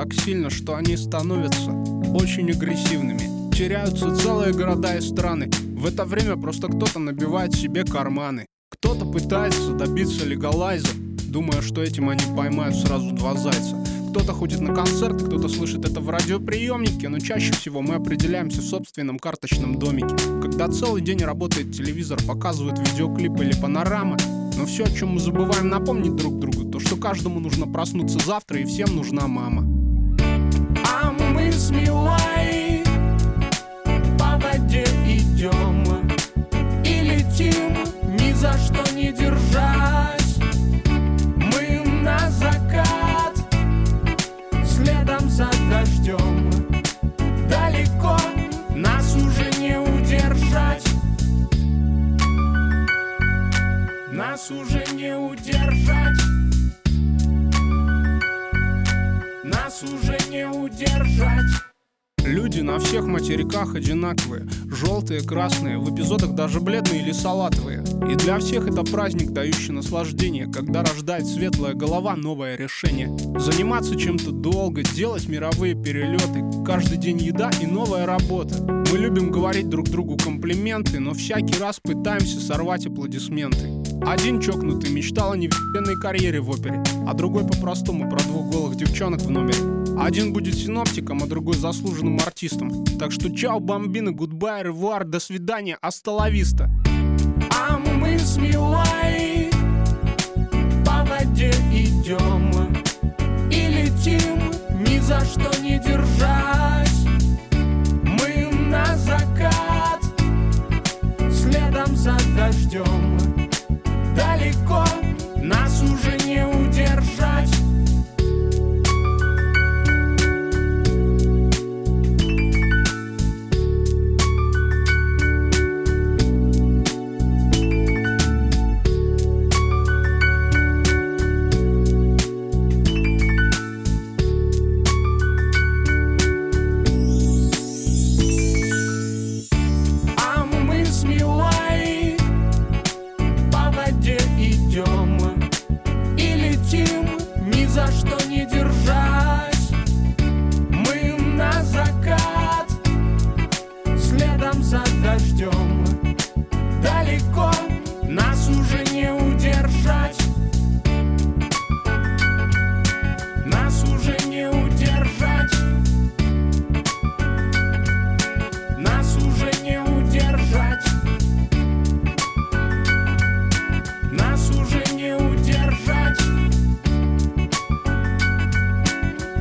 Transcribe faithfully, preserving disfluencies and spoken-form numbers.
так сильно, что они становятся очень агрессивными. Теряются целые города и страны. В это время просто кто-то набивает себе карманы. Кто-то пытается добиться легалайза, думая, что этим они поймают сразу два зайца. Кто-то ходит на концерты, кто-то слышит это в радиоприемнике, но чаще всего мы определяемся в собственном карточном домике. Когда целый день работает телевизор, показывают видеоклипы или панорамы, но все, о чем мы забываем напомнить друг другу, то что каждому нужно проснуться завтра и всем нужна мама. А мы с Милой по воде идем и летим, ни за что не держась. Мы на закат, следом за дождем. Далеко нас уже не удержать. Нас уже не удержать. Нас уже не удержать. Люди на всех материках одинаковые. Желтые, красные, в эпизодах даже бледные или салатовые. И для всех это праздник, дающий наслаждение, когда рождает светлая голова новое решение. Заниматься чем-то долго, делать мировые перелеты. Каждый день еда и новая работа. Мы любим говорить друг другу комплименты, но всякий раз пытаемся сорвать аплодисменты. Один чокнутый мечтал о невъебенной карьере в опере, а другой по-простому про двух голых девчонок в номере. Один будет синоптиком, а другой заслуженным артистом. Так что чао, бомбина, гудбай, ревуар, до свидания, аста ла виста. А мы с Милой по воде идем и летим, ни за что не держась. Мы на закат, следом за дождем. Далеко